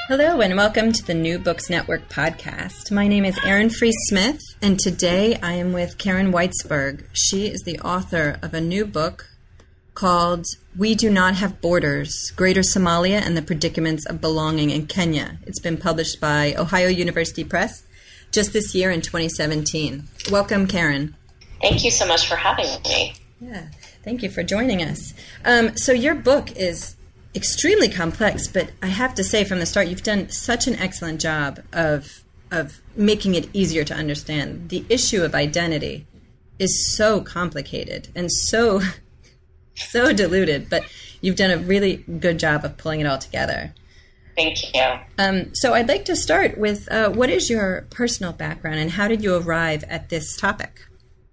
Hello and welcome to the New Books Network podcast. My name is Erin Free Smith, and today I am with Karen Weitzberg. She is the author of a new book called We Do Not Have Borders, Greater Somalia and the Predicaments of Belonging in Kenya. It's been published by Ohio University Press just this year in 2017. Welcome, Karen. Thank you so much for having me. Yeah, thank you for joining us. So your book is extremely complex, but I have to say from the start, you've done such an excellent job of making it easier to understand. The issue of identity is so complicated and so diluted, but you've done a really good job of pulling it all together. Thank you. So I'd like to start with what is your personal background and how did you arrive at this topic?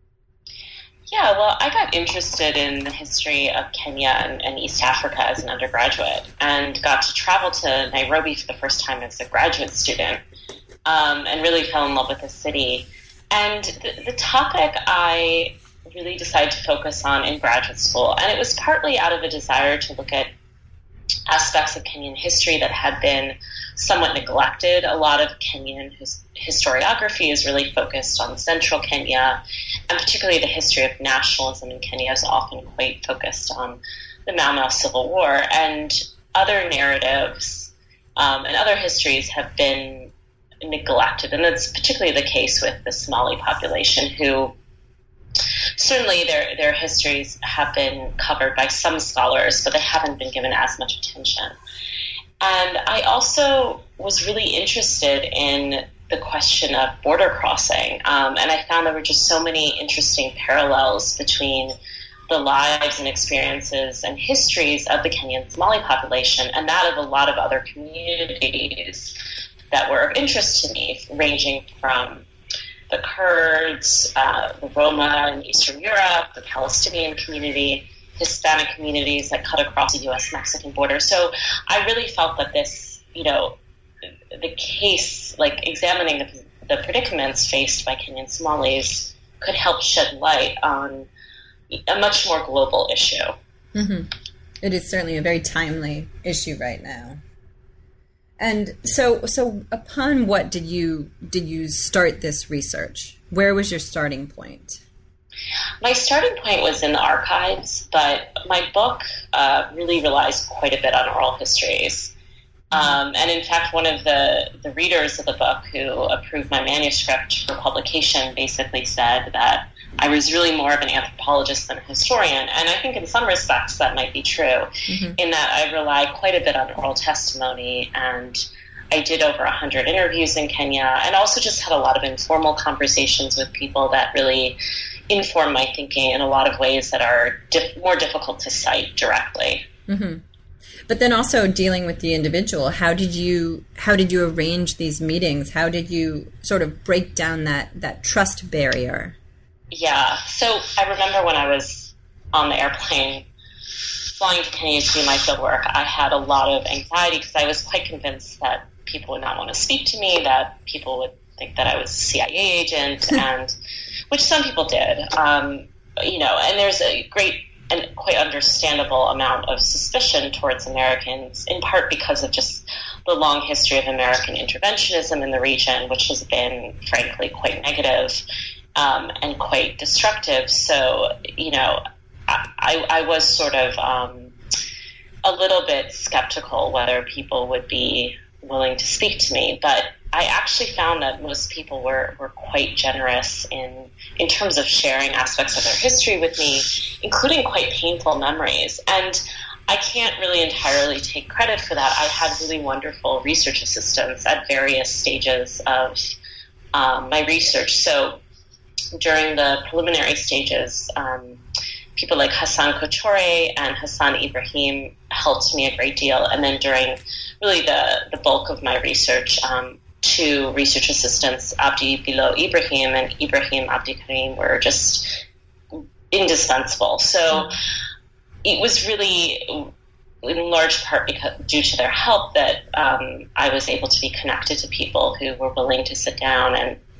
Yeah, well, I got interested in the history of Kenya and East Africa as an undergraduate and got to travel to Nairobi for the first time as a graduate student and really fell in love with the city. And the topic I really decided to focus on in graduate school, and it was partly out of a desire to look at aspects of Kenyan history that had been somewhat neglected. A lot of Kenyan historiography is really focused on central Kenya, and particularly the history of nationalism in Kenya is often quite focused on the Mau Mau Civil War, and other narratives and other histories have been neglected, and that's particularly the case with the Somali population, who certainly their histories have been covered by some scholars, but they haven't been given as much attention. And I also was really interested in the question of border crossing, and I found there were just so many interesting parallels between the lives and experiences and histories of the Kenyan Somali population and that of a lot of other communities that were of interest to me, ranging from the Kurds, the Roma in Eastern Europe, the Palestinian community, Hispanic communities that cut across the U.S.-Mexican border. So I really felt that this, the case, like examining the predicaments faced by Kenyan Somalis could help shed light on a much more global issue. Mm-hmm. It is certainly a very timely issue right now. And so upon what did you start this research? Where was your starting point? My starting point was in the archives, but my book really relies quite a bit on oral histories. And in fact, one of the readers of the book who approved my manuscript for publication basically said that I was really more of an anthropologist than a historian. And I think in some respects that might be true, in that I rely quite a bit on oral testimony, and I did over 100 interviews in Kenya, and also just had a lot of informal conversations with people that really inform my thinking in a lot of ways that are more difficult to cite directly. Mm-hmm. But then also dealing with the individual, how did you arrange these meetings? How did you sort of break down that trust barrier? Yeah, so I remember when I was on the airplane flying to Kenya to do my field work, I had a lot of anxiety because I was quite convinced that people would not want to speak to me, that people would think that I was a CIA agent, and which some people did, and there's a great and quite understandable amount of suspicion towards Americans, in part because of just the long history of American interventionism in the region, which has been, frankly, quite negative and quite destructive. So, I was sort of a little bit skeptical whether people would be willing to speak to me, but I actually found that most people were quite generous in terms of sharing aspects of their history with me, including quite painful memories. And I can't really entirely take credit for that. I had really wonderful research assistants at various stages of my research. So during the preliminary stages, people like Hassan Couture and Hassan Ibrahim helped me a great deal. And then during really the bulk of my research, two research assistants, Abdi Bilo Ibrahim and Ibrahim Abdi Karim, were just indispensable. So it was really, in large part due to their help, that I was able to be connected to people who were willing to sit down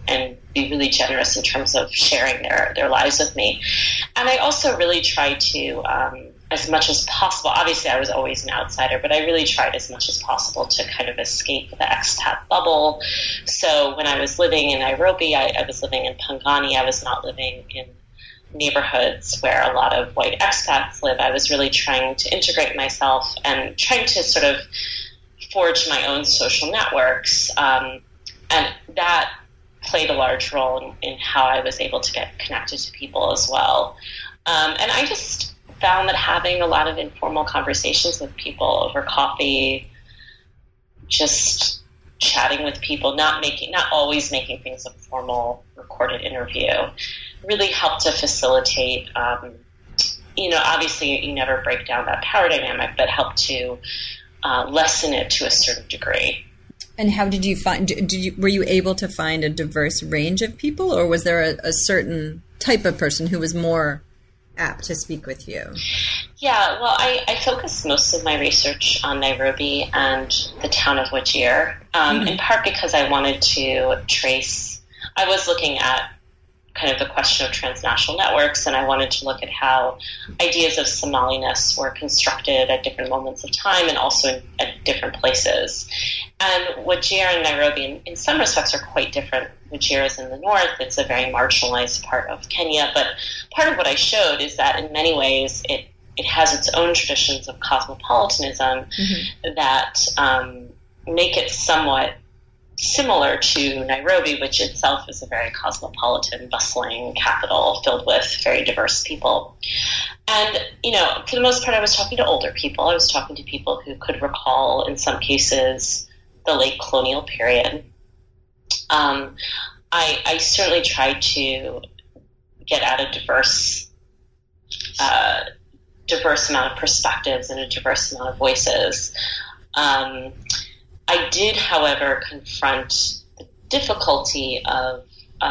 and be really generous in terms of sharing their lives with me. And I also really tried to, as much as possible, obviously I was always an outsider, but I really tried as much as possible to kind of escape the expat bubble. So when I was living in Nairobi, I was living in Pangani. I was not living in neighborhoods where a lot of white expats live. I was really trying to integrate myself and trying to sort of forge my own social networks. And that played a large role in how I was able to get connected to people as well. And I just found that having a lot of informal conversations with people over coffee, just chatting with people, not always making things a formal recorded interview, really helped to facilitate, obviously you never break down that power dynamic, but helped to lessen it to a certain degree. And how did you find, were you able to find a diverse range of people, or was there a certain type of person who was more apt to speak with you? Yeah, well, I focused most of my research on Nairobi and the town of Wajir, in part because I wanted to I was looking at kind of the question of transnational networks, and I wanted to look at how ideas of Somaliness were constructed at different moments of time and also at different places. And Wajir and Nairobi, in some respects, are quite different. Wajir is in the north. It's a very marginalized part of Kenya. But part of what I showed is that in many ways it has its own traditions of cosmopolitanism that make it somewhat similar to Nairobi, which itself is a very cosmopolitan, bustling capital filled with very diverse people. And, for the most part, I was talking to older people. I was talking to people who could recall, in some cases, the late colonial period. I certainly tried to get at a diverse amount of perspectives and a diverse amount of voices. I did, however, confront the difficulty of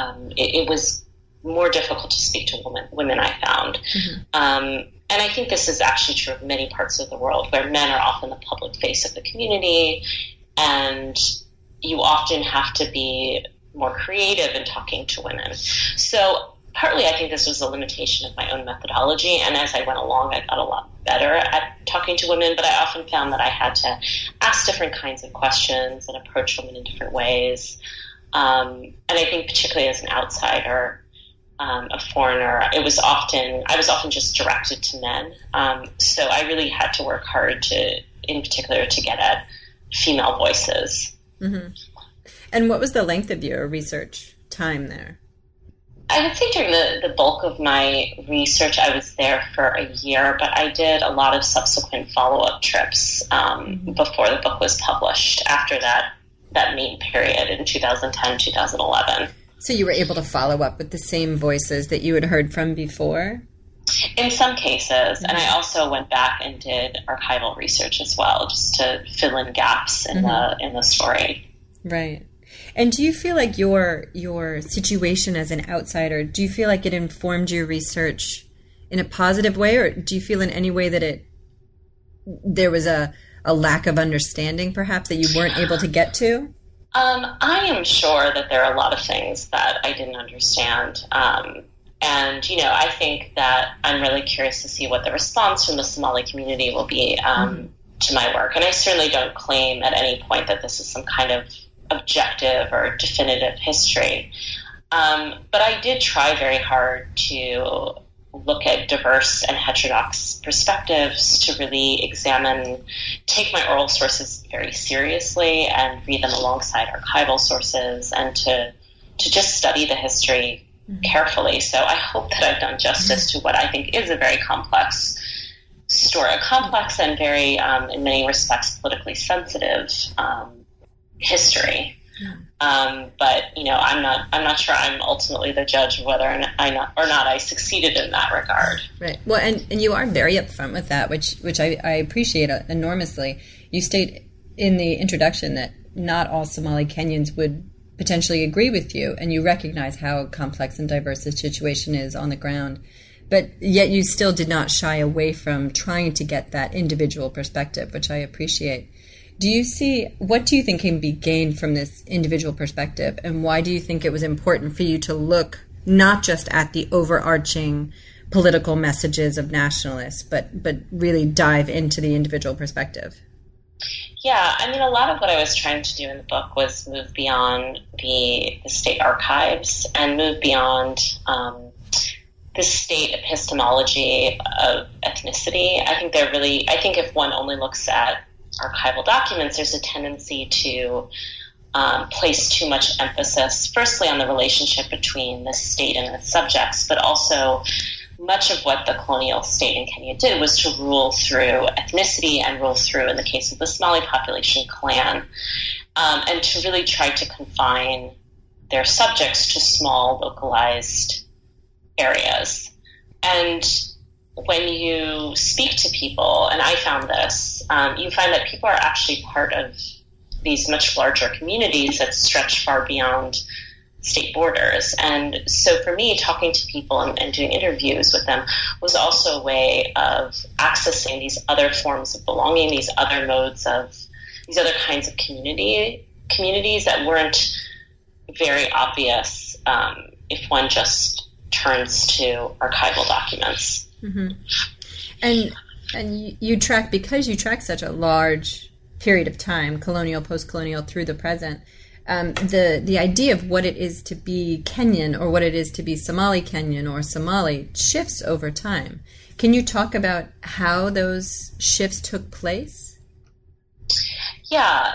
it was more difficult to speak to women, I found. And I think this is actually true of many parts of the world where men are often the public face of the community, and you often have to be more creative in talking to women. So partly I think this was a limitation of my own methodology, and as I went along I got a lot better at talking to women, but I often found that I had to ask different kinds of questions and approach women in different ways. And I think particularly as an outsider, a foreigner, I was often just directed to men. So I really had to work hard in particular to get at female voices. Mm-hmm. And what was the length of your research time there? I would say during the bulk of my research, I was there for a year, but I did a lot of subsequent follow-up trips before the book was published, after that main period in 2010, 2011. So you were able to follow up with the same voices that you had heard from before? In some cases, and I also went back and did archival research as well, just to fill in gaps in the story. Right. And do you feel like your situation as an outsider, do you feel like it informed your research in a positive way, or do you feel in any way that there was a lack of understanding, perhaps, that you weren't able to get to? I am sure that there are a lot of things that I didn't understand. And, I think that I'm really curious to see what the response from the Somali community will be to my work. And I certainly don't claim at any point that this is some kind of objective or definitive history. But I did try very hard to look at diverse and heterodox perspectives, to really take my oral sources very seriously and read them alongside archival sources, and to just study the history carefully. So I hope that I've done justice to what I think is a very complex story, a complex and very, in many respects, politically sensitive history. But I'm not sure I'm ultimately the judge of whether or not I succeeded in that regard. Right. Well, and you are very upfront with that, which I appreciate enormously. You state in the introduction that not all Somali Kenyans would potentially agree with you, and you recognize how complex and diverse the situation is on the ground. But yet you still did not shy away from trying to get that individual perspective, which I appreciate. What do you think can be gained from this individual perspective, and why do you think it was important for you to look not just at the overarching political messages of nationalists, but really dive into the individual perspective? Yeah, I mean, a lot of what I was trying to do in the book was move beyond the state archives and move beyond the state epistemology of ethnicity. I think if one only looks at archival documents, there's a tendency to place too much emphasis, firstly, on the relationship between the state and its subjects, but also much of what the colonial state in Kenya did was to rule through ethnicity and rule through, in the case of the Somali population, clan, and to really try to confine their subjects to small, localized areas. And when you speak to people, and I found this, you find that people are actually part of these much larger communities that stretch far beyond state borders. And so for me, talking to people and doing interviews with them was also a way of accessing these other forms of belonging, these other kinds of communities that weren't very obvious if one just turns to archival documents. Mm-hmm. And you track such a large period of time, colonial, post-colonial, through the present. The idea of what it is to be Kenyan or what it is to be Somali Kenyan or Somali shifts over time. Can you talk about how those shifts took place? Yeah.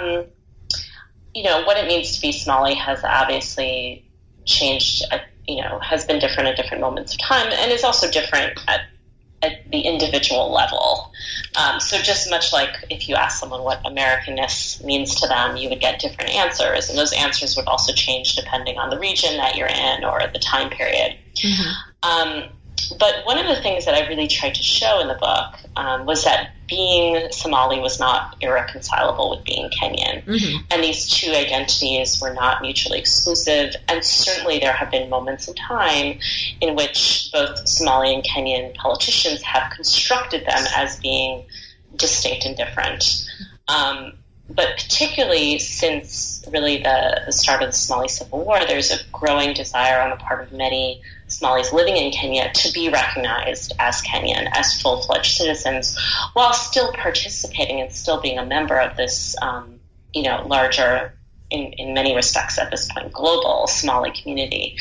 What it means to be Somali has obviously changed, has been different at different moments of time, and is also different at the individual level. So just much like if you ask someone what Americanness means to them, you would get different answers, and those answers would also change depending on the region that you're in or the time period. Mm-hmm. But one of the things that I really tried to show in the book was that being Somali was not irreconcilable with being Kenyan. Mm-hmm. And these two identities were not mutually exclusive. And certainly there have been moments in time in which both Somali and Kenyan politicians have constructed them as being distinct and different. But particularly since really the start of the Somali Civil War, there's a growing desire on the part of many Somalis living in Kenya to be recognized as Kenyan, as full-fledged citizens, while still participating and still being a member of this, larger, in many respects at this point, global Somali community.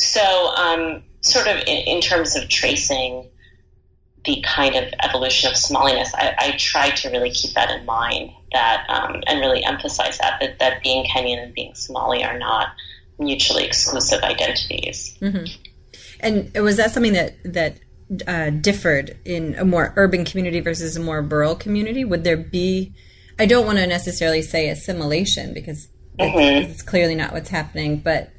So sort of in terms of tracing the kind of evolution of Somaliness, I tried to really keep that in mind, that and really emphasize that being Kenyan and being Somali are not mutually exclusive identities. Mm-hmm. And was that something that differed in a more urban community versus a more rural community? Would there be, I don't want to necessarily say assimilation because it's clearly not what's happening, but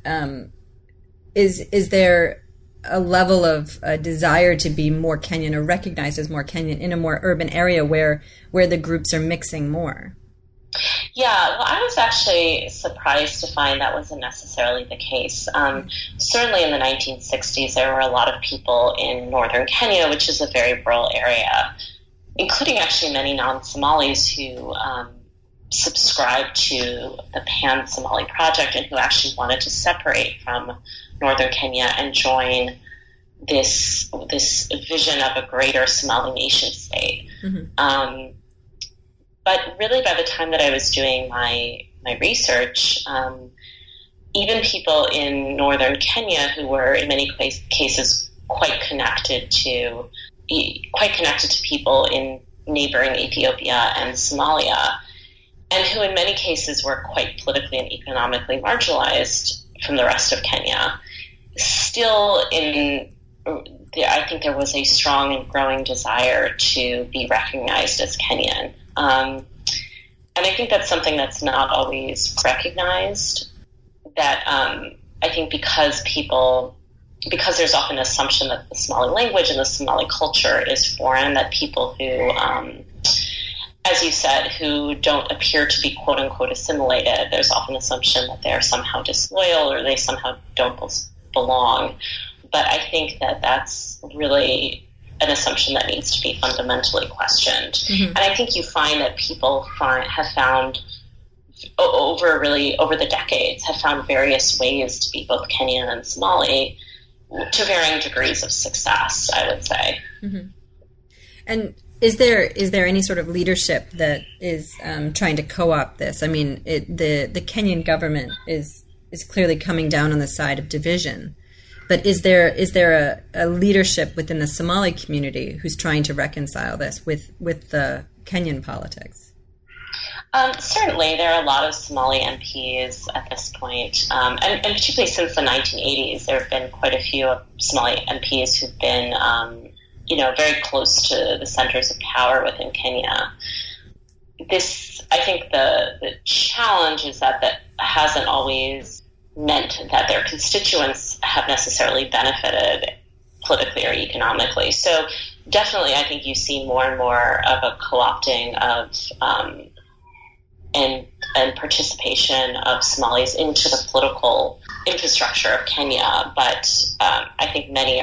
is there a level of desire to be more Kenyan or recognized as more Kenyan in a more urban area where the groups are mixing more? Yeah, well, I was actually surprised to find that wasn't necessarily the case. Certainly in the 1960s, there were a lot of people in northern Kenya, which is a very rural area, including actually many non-Somalis who subscribed to the Pan-Somali Project and who actually wanted to separate from northern Kenya and join this vision of a greater Somali nation state. Mm-hmm. But really, by the time that I was doing my research, even people in northern Kenya who were in many cases quite connected to people in neighboring Ethiopia and Somalia, and who in many cases were quite politically and economically marginalized from the rest of Kenya, still I think there was a strong and growing desire to be recognized as Kenyan. And I think that's something that's not always recognized, that I think because there's often an assumption that the Somali language and the Somali culture is foreign, that people who, as you said, who don't appear to be quote-unquote assimilated, there's often an assumption that they're somehow disloyal or they somehow don't belong. But I think that that's really an assumption that needs to be fundamentally questioned. Mm-hmm. And I think you find that people have found over the decades have found various ways to be both Kenyan and Somali to varying degrees of success, I would say. Mm-hmm. And is there any sort of leadership that is trying to co-opt this? I mean, the Kenyan government is clearly coming down on the side of division, but is there a leadership within the Somali community who's trying to reconcile this with the Kenyan politics? Certainly, there are a lot of Somali MPs at this point, and particularly since the 1980s, there have been quite a few Somali MPs who've been, very close to the centers of power within Kenya. I think the challenge is that hasn't always meant that their constituents have necessarily benefited politically or economically. So definitely, I think you see more and more of a co-opting of and participation of Somalis into the political infrastructure of Kenya. But I think many,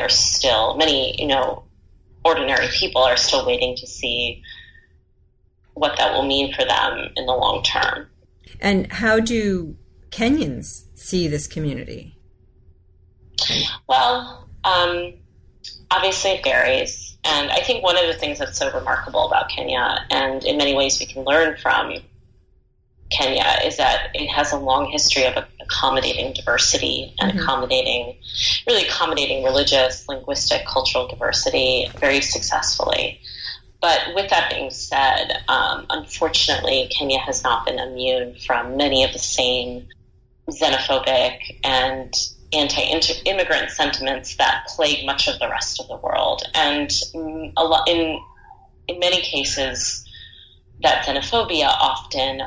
ordinary people are still waiting to see what that will mean for them in the long term. And how do Kenyans see this community? Well, obviously it varies. And I think one of the things that's so remarkable about Kenya, and in many ways we can learn from Kenya, is that it has a long history of accommodating diversity and mm-hmm. accommodating religious, linguistic, cultural diversity very successfully. But with that being said, unfortunately, Kenya has not been immune from many of the same xenophobic and anti-immigrant sentiments that plague much of the rest of the world. And in many cases, that xenophobia often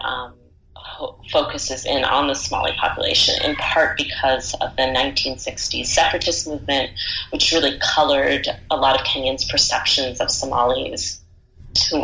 focuses in on the Somali population, in part because of the 1960s separatist movement, which really colored a lot of Kenyans' perceptions of Somalis who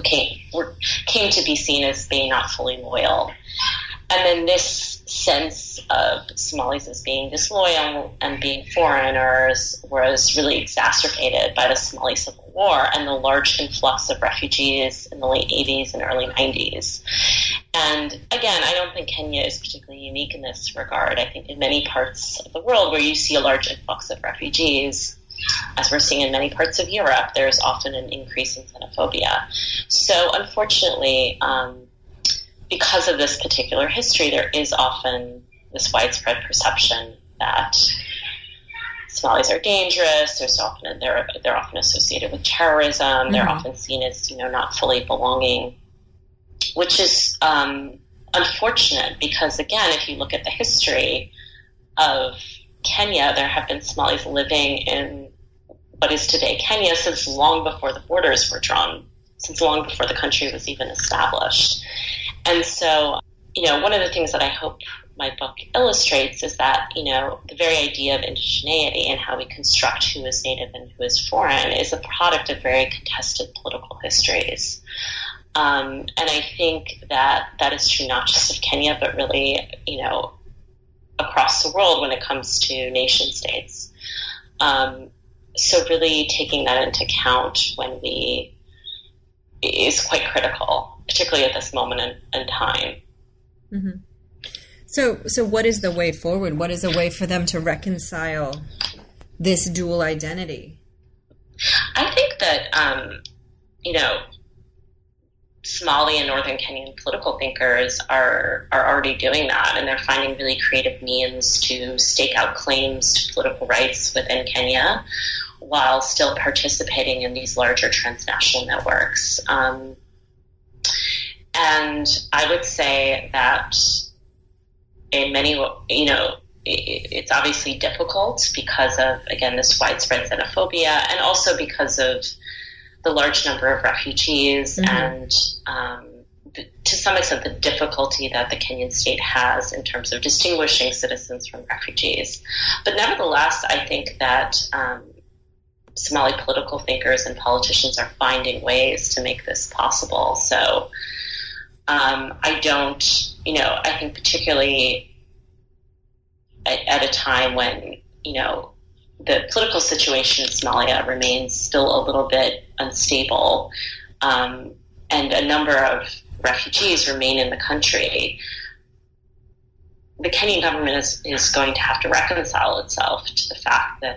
came to be seen as being not fully loyal. And then this sense of Somalis as being disloyal and being foreigners was really exacerbated by the Somali Civil War and the large influx of refugees in the late 80s and early 90s. And again, I don't think Kenya is particularly unique in this regard. I think in many parts of the world where you see a large influx of refugees, as we're seeing in many parts of Europe, there's often an increase in xenophobia. So unfortunately, because of this particular history, there is often this widespread perception that Somalis are dangerous. They're often associated with terrorism. Mm-hmm. They're often seen as not fully belonging, which is unfortunate because, again, if you look at the history of Kenya, there have been Somalis living in what is today Kenya since long before the borders were drawn, since long before the country was even established. And so, one of the things that I hope my book illustrates is that, the very idea of indigeneity and how we construct who is native and who is foreign is a product of very contested political histories. And I think that is true not just of Kenya, but really, across the world when it comes to nation states. So really taking that into account is quite critical, particularly at this moment in time. Mm-hmm. So what is the way forward? What is a way for them to reconcile this dual identity? I think that, Somali and Northern Kenyan political thinkers are already doing that, and they're finding really creative means to stake out claims to political rights within Kenya while still participating in these larger transnational networks. And I would say that in many, it's obviously difficult because of, again, this widespread xenophobia, and also because of the large number of refugees mm-hmm. and to some extent the difficulty that the Kenyan state has in terms of distinguishing citizens from refugees. But nevertheless, I think that Somali political thinkers and politicians are finding ways to make this possible. So I think particularly at a time when, the political situation in Somalia remains still a little bit unstable, and a number of refugees remain in the country, the Kenyan government is going to have to reconcile itself to the fact that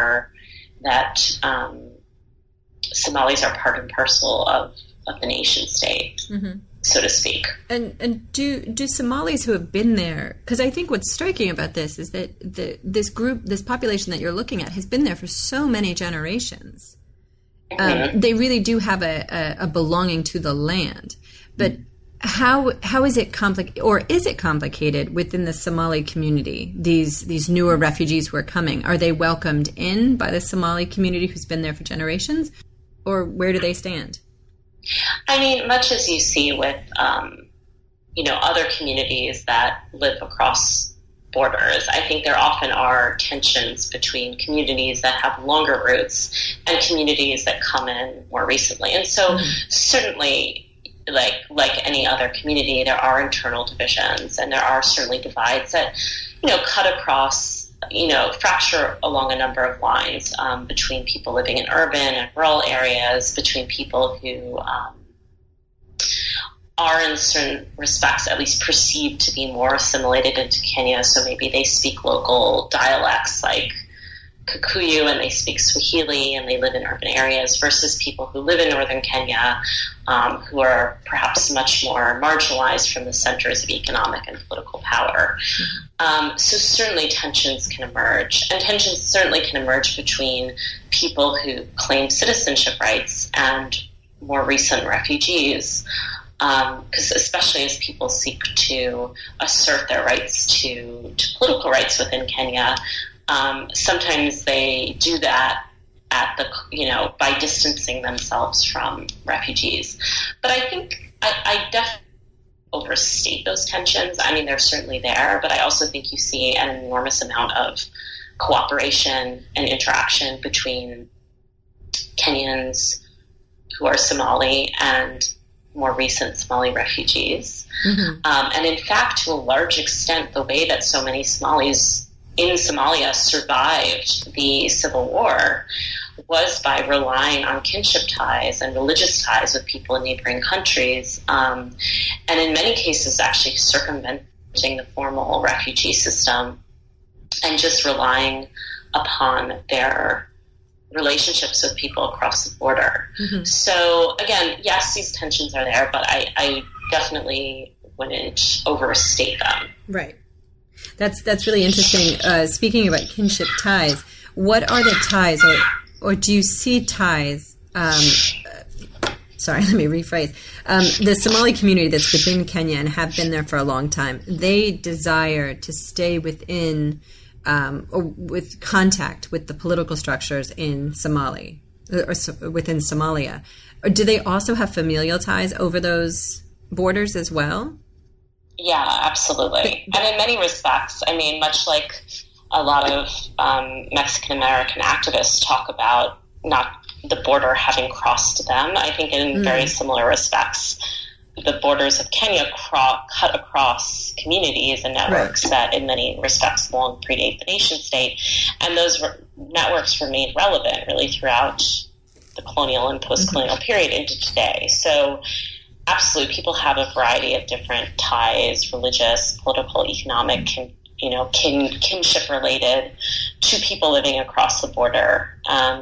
Somalis are part and parcel of the nation state, so to speak. And do Somalis who have been there, because I think what's striking about this is that this population that you're looking at has been there for so many generations. They really do have a belonging to the land. But how is it complicated, or is it complicated within the Somali community? These newer refugees who are coming, are they welcomed in by the Somali community who's been there for generations, or where do they stand? I mean, much as you see with other communities that live across borders, I think there often are tensions between communities that have longer roots and communities that come in more recently. And so certainly, like any other community, there are internal divisions, and there are certainly divides that, cut across, fracture along a number of lines between people living in urban and rural areas, between people who are in certain respects at least perceived to be more assimilated into Kenya, so maybe they speak local dialects like Kikuyu and they speak Swahili and they live in urban areas, versus people who live in northern Kenya who are perhaps much more marginalized from the centers of economic and political power. So certainly tensions can emerge, and tensions certainly can emerge between people who claim citizenship rights and more recent refugees, because especially as people seek to assert their rights to political rights within Kenya, sometimes they do that by distancing themselves from refugees. But I think I definitely overstate those tensions. I mean, they're certainly there, but I also think you see an enormous amount of cooperation and interaction between Kenyans who are Somali and more recent Somali refugees. And in fact, to a large extent, the way that so many Somalis in Somalia survived the civil war was by relying on kinship ties and religious ties with people in neighboring countries, and in many cases actually circumventing the formal refugee system and just relying upon their relationships with people across the border. So again, yes, these tensions are there, but I definitely wouldn't overstate them. Right. That's really interesting. Speaking about kinship ties, what are the ties, or do you see ties? Sorry, let me rephrase. The Somali community that's within Kenya and have been there for a long time, they desire to stay within or with contact with the political structures in Somali or within Somalia. Or do they also have familial ties over those borders as well? Yeah, absolutely. And in many respects, I mean, much like a lot of Mexican-American activists talk about not the border having crossed them, I think in very similar respects, the borders of Kenya cut across communities and networks that in many respects long predate the nation state. And those networks remain relevant really throughout the colonial and post-colonial period into today. So absolutely, people have a variety of different ties, religious, political, economic, kinship related to people living across the border.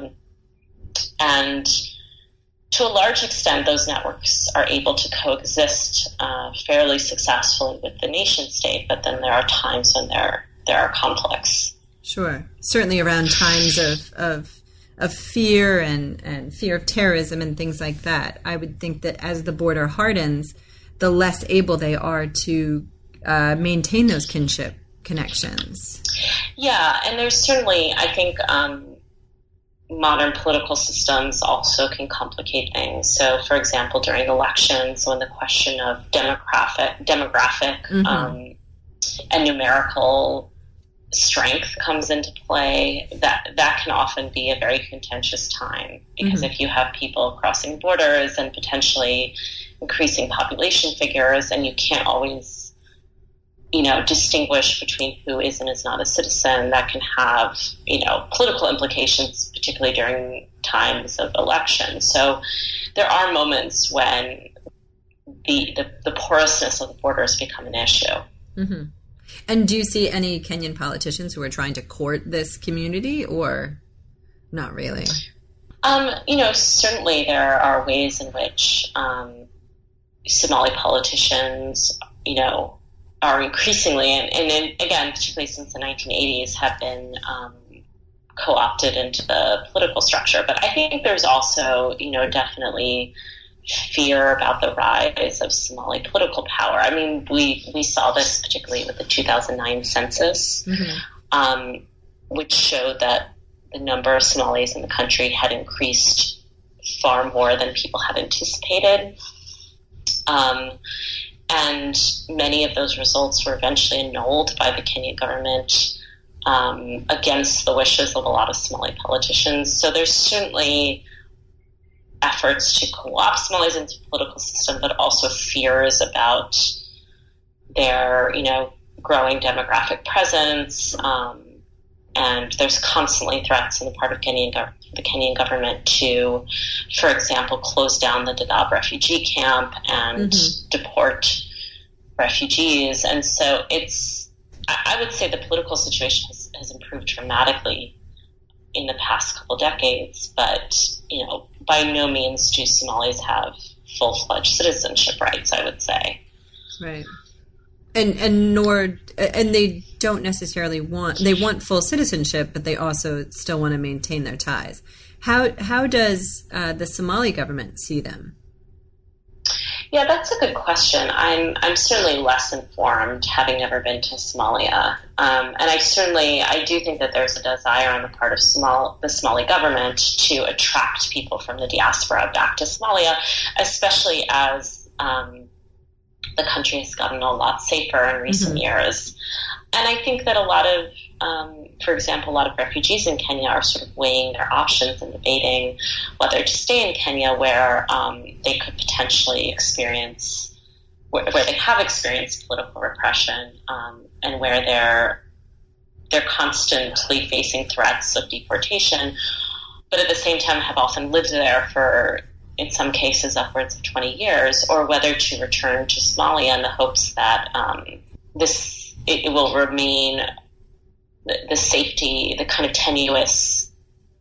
And to a large extent, those networks are able to coexist fairly successfully with the nation state, but then there are times when there are conflicts. Sure. Certainly around times of fear and fear of terrorism and things like that. I would think that as the border hardens, the less able they are to maintain those kinship connections. Yeah, and there's certainly, I think, modern political systems also can complicate things. So, for example, during elections, when the question of demographic and numerical strength comes into play, that can often be a very contentious time, because if you have people crossing borders and potentially increasing population figures, and you can't always distinguish between who is and is not a citizen. That can have, political implications, particularly during times of election. So there are moments when the porousness of the borders become an issue. Mm-hmm. And do you see any Kenyan politicians who are trying to court this community, or not really? Certainly there are ways in which Somali politicians, are increasingly, and again, particularly since the 1980s, have been co-opted into the political structure. But I think there's also, definitely fear about the rise of Somali political power. I mean, we saw this particularly with the 2009 census, mm-hmm. Which showed that the number of Somalis in the country had increased far more than people had anticipated. And many of those results were eventually annulled by the Kenyan government against the wishes of a lot of Somali politicians. So there's certainly efforts to co-opt Somalis into the political system, but also fears about their, growing demographic presence. And there's constantly threats on the part of the Kenyan government to, for example, close down the Dadaab refugee camp and mm-hmm. deport refugees. And so I would say the political situation has improved dramatically in the past couple decades, but, by no means do Somalis have full-fledged citizenship rights, I would say. Right. And they don't necessarily want full citizenship, but they also still want to maintain their ties. How does the Somali government see them? Yeah, that's a good question. I'm certainly less informed, having never been to Somalia. And I do think that there's a desire on the part of the Somali government to attract people from the diaspora back to Somalia, especially as the country has gotten a lot safer in recent mm-hmm. years. And I think that a lot of refugees in Kenya are sort of weighing their options and debating whether to stay in Kenya, where they could potentially where they have experienced political repression, and where they're constantly facing threats of deportation, but at the same time have often lived there for, in some cases, upwards of 20 years, or whether to return to Somalia in the hopes that it will remain the safety, the kind of tenuous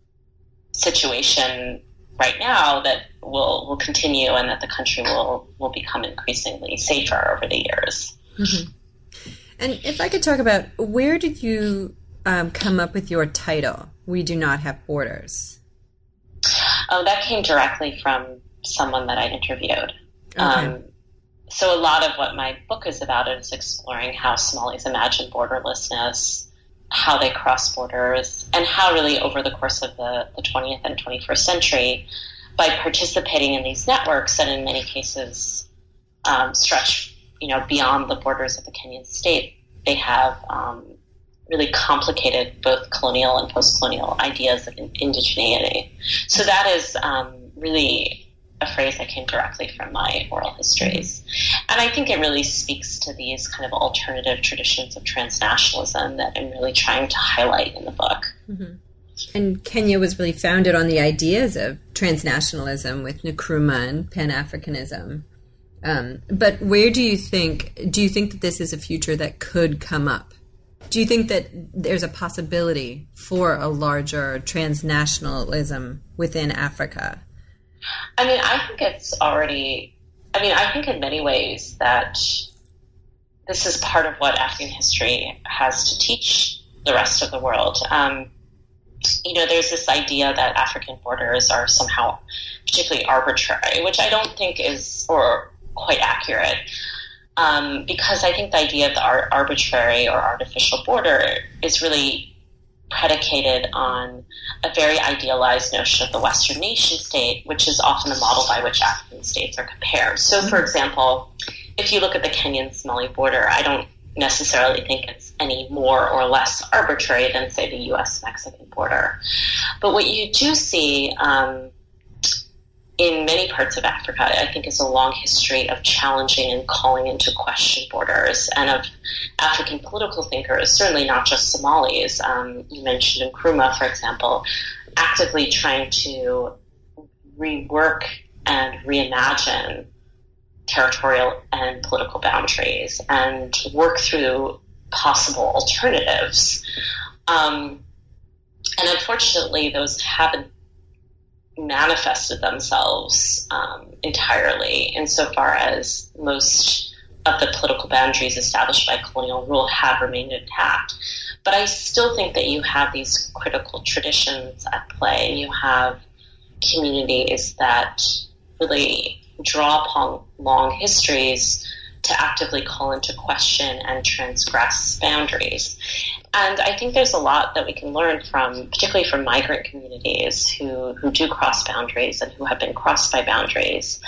situation right now that will continue, and that the country will become increasingly safer over the years. Mm-hmm. And if I could talk about, where did you come up with your title, We Do Not Have Borders? Oh, that came directly from someone that I interviewed. Okay. So a lot of what my book is about is exploring how Somalis imagine borderlessness, how they cross borders, and how really over the course of the 20th and 21st century, by participating in these networks that in many cases stretch beyond the borders of the Kenyan state, they have really complicated both colonial and post-colonial ideas of indigeneity. So that is really a phrase that came directly from my oral histories. And I think it really speaks to these kind of alternative traditions of transnationalism that I'm really trying to highlight in the book. Mm-hmm. And Kenya was really founded on the ideas of transnationalism with Nkrumah and Pan-Africanism. But where do you think that this is a future that could come up? Do you think that there's a possibility for a larger transnationalism within Africa? I think in many ways that this is part of what African history has to teach the rest of the world. There's this idea that African borders are somehow particularly arbitrary, which I don't think is or quite accurate. Because I think the idea of the arbitrary or artificial border is really predicated on a very idealized notion of the Western nation state, which is often the model by which African states are compared. So, for example, if you look at the Kenyan-Somali border, I don't necessarily think it's any more or less arbitrary than, say, the U.S.-Mexican border. But what you do see in many parts of Africa, I think, is a long history of challenging and calling into question borders, and of African political thinkers, certainly not just Somalis. You mentioned Nkrumah, for example, actively trying to rework and reimagine territorial and political boundaries and work through possible alternatives. And unfortunately, those haven't manifested themselves entirely, insofar as most of the political boundaries established by colonial rule have remained intact. But I still think that you have these critical traditions at play, and you have communities that really draw upon long histories to actively call into question and transgress boundaries. And I think there's a lot that we can learn from, particularly from migrant communities who do cross boundaries and who have been crossed by boundaries.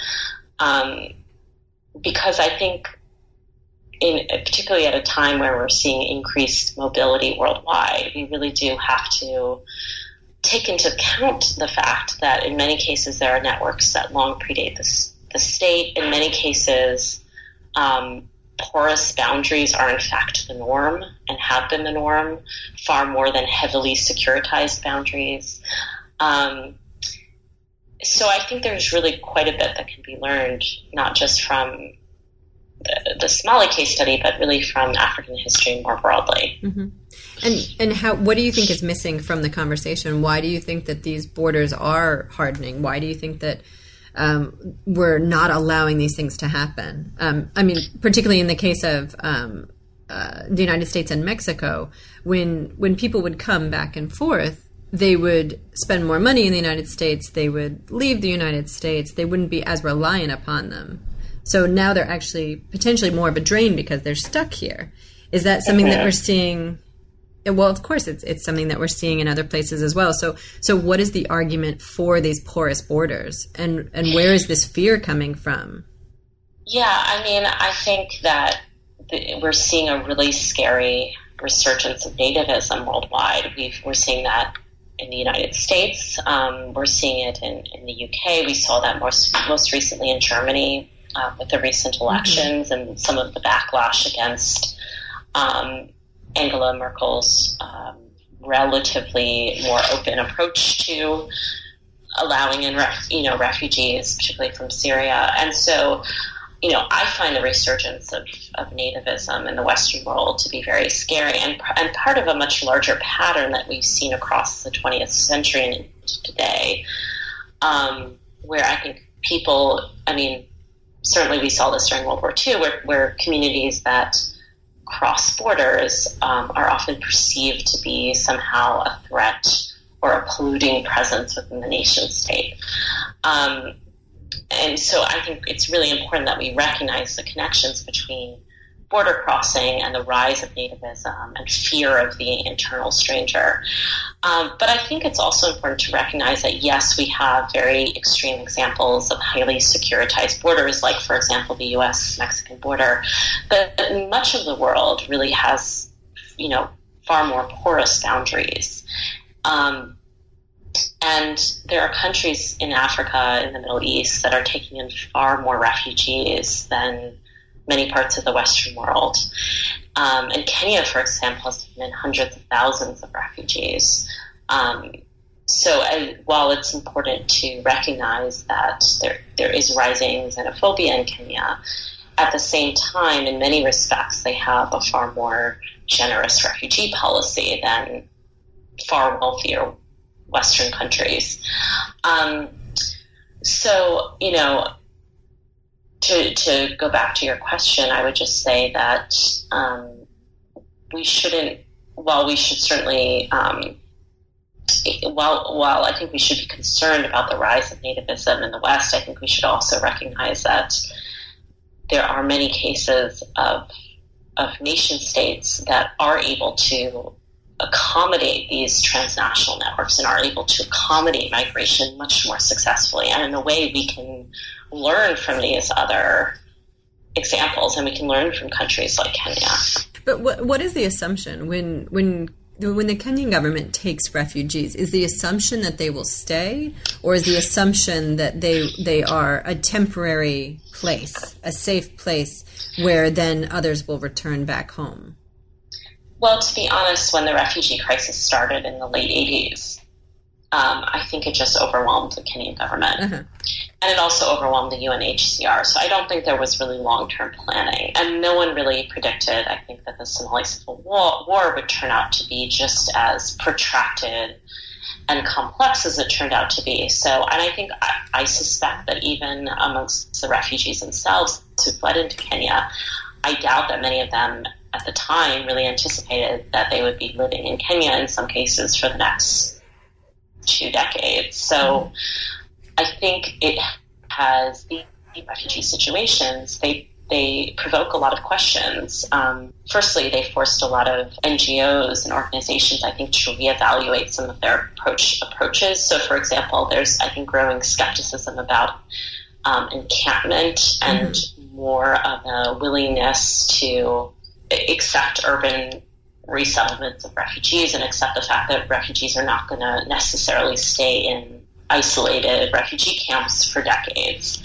Because I think, particularly at a time where we're seeing increased mobility worldwide, we really do have to take into account the fact that in many cases there are networks that long predate the state. In many cases, porous boundaries are in fact the norm and have been the norm, far more than heavily securitized boundaries. So I think there's really quite a bit that can be learned, not just from the Somali case study, but really from African history more broadly. Mm-hmm. And what do you think is missing from the conversation? Why do you think that these borders are hardening? Why do you think that we're not allowing these things to happen? I mean, particularly in the case of the United States and Mexico, when people would come back and forth, they would spend more money in the United States, they would leave the United States, they wouldn't be as reliant upon them. So now they're actually potentially more of a drain because they're stuck here. Is that something that we're seeing? Well, of course, it's something that we're seeing in other places as well. So what is the argument for these porous borders, and where is this fear coming from? Yeah, I mean, I think that we're seeing a really scary resurgence of nativism worldwide. We're seeing that in the United States. We're seeing it in the UK. We saw that most recently in Germany with the recent elections and some of the backlash against Angela Merkel's relatively more open approach to allowing in refugees, particularly from Syria. And so, I find the resurgence of nativism in the Western world to be very scary and part of a much larger pattern that we've seen across the 20th century and today, where I think people, certainly we saw this during World War II, where communities that cross borders are often perceived to be somehow a threat or a polluting presence within the nation state. And so I think it's really important that we recognize the connections between border crossing and the rise of nativism and fear of the internal stranger. But I think it's also important to recognize that, yes, we have very extreme examples of highly securitized borders, like, for example, the U.S.-Mexican border. But much of the world really has, far more porous boundaries. And there are countries in Africa, in the Middle East, that are taking in far more refugees than many parts of the Western world. And Kenya, for example, has taken in hundreds of thousands of refugees. So while it's important to recognize that there is rising xenophobia in Kenya, at the same time, in many respects, they have a far more generous refugee policy than far wealthier Western countries. So, to go back to your question, I would just say that we shouldn't, while we should certainly, while I think we should be concerned about the rise of nativism in the West, I think we should also recognize that there are many cases of nation states that are able to accommodate these transnational networks and are able to accommodate migration much more successfully. And in a way, we can learn from these other examples, and we can learn from countries like Kenya. But what is the assumption when when the Kenyan government takes refugees, is the assumption that they will stay, or is the assumption that they are a temporary place, a safe place, where then others will return back home? Well, to be honest, when the refugee crisis started in the late 80s, I think it just overwhelmed the Kenyan government. Uh-huh. And it also overwhelmed the UNHCR. So I don't think there was really long-term planning. And no one really predicted, I think, that the Somali Civil War would turn out to be just as protracted and complex as it turned out to be. So, and I think, I suspect that even amongst the refugees themselves who fled into Kenya, I doubt that many of them at the time really anticipated that they would be living in Kenya in some cases for the next 2 decades. So I think it has the refugee situations, they provoke a lot of questions. Firstly, they forced a lot of NGOs and organizations, I think, to reevaluate some of their approaches. So, for example, there's, I think, growing skepticism about encampment and more of a willingness to accept urban resettlements of refugees and accept the fact that refugees are not going to necessarily stay in isolated refugee camps for decades.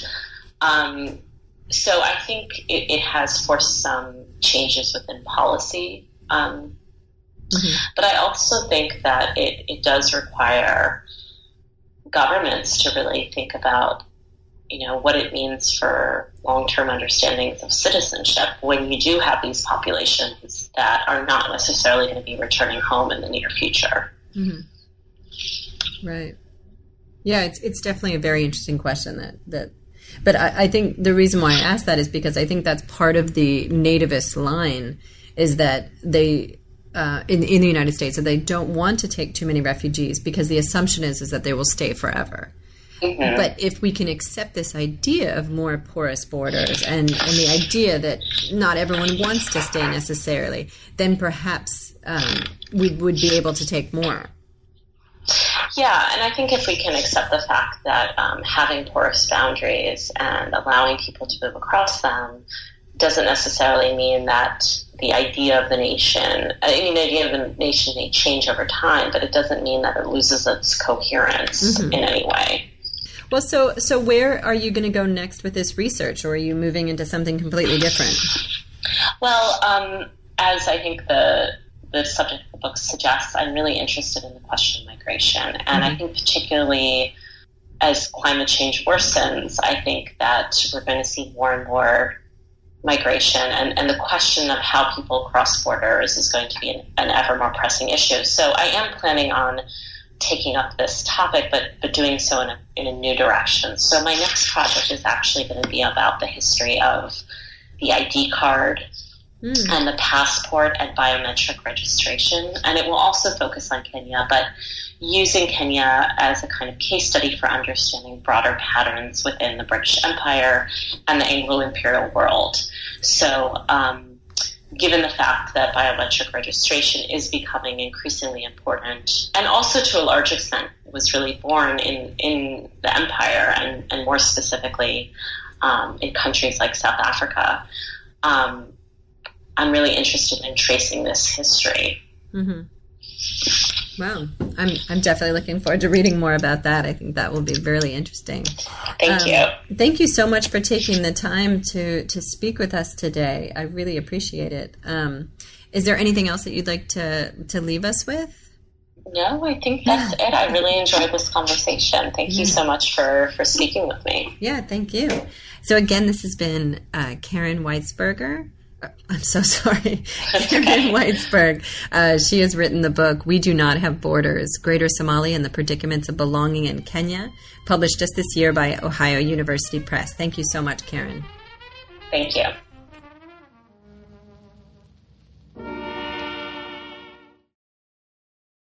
So I think it has forced some changes within policy. But I also think that it does require governments to really think about, what it means for long-term understandings of citizenship when you do have these populations that are not necessarily going to be returning home in the near future. Right. Yeah, it's definitely a very interesting question but I think the reason why I asked that is because I think that's part of the nativist line, is that they, in the United States, that they don't want to take too many refugees because the assumption is that they will stay forever. But if we can accept this idea of more porous borders and the idea that not everyone wants to stay necessarily, then perhaps we would be able to take more. Yeah, and I think if we can accept the fact that having porous boundaries and allowing people to move across them doesn't necessarily mean that the idea of the nation, the idea of the nation may change over time, but it doesn't mean that it loses its coherence in any way. Well, so where are you going to go next with this research, or are you moving into something completely different? Well, as I think the subject of the book suggests, I'm really interested in the question of migration. And I think particularly as climate change worsens, I think that we're going to see more and more migration. And the question of how people cross borders is going to be an ever more pressing issue. So I am planning on taking up this topic, but doing so in a new direction. So my next project is actually going to be about the history of the ID card and the passport and biometric registration. And it will also focus on Kenya, but using Kenya as a kind of case study for understanding broader patterns within the British Empire and the Anglo-Imperial world. So given the fact that biometric registration is becoming increasingly important, and also to a large extent was really born in the empire and more specifically in countries like South Africa, I'm really interested in tracing this history. Wow. I'm definitely looking forward to reading more about that. I think that will be really interesting. Thank you. Thank you so much for taking the time to speak with us today. I really appreciate it. Is there anything else that you'd like to leave us with? No, I think that's it. I really enjoyed this conversation. Thank you so much for speaking with me. Yeah, thank you. So again, this has been Karen Weitzberger. I'm so sorry. Karen Weitzberg. She has written the book, We Do Not Have Borders, Greater Somalia and the Predicaments of Belonging in Kenya, published just this year by Ohio University Press. Thank you so much, Karen. Thank you.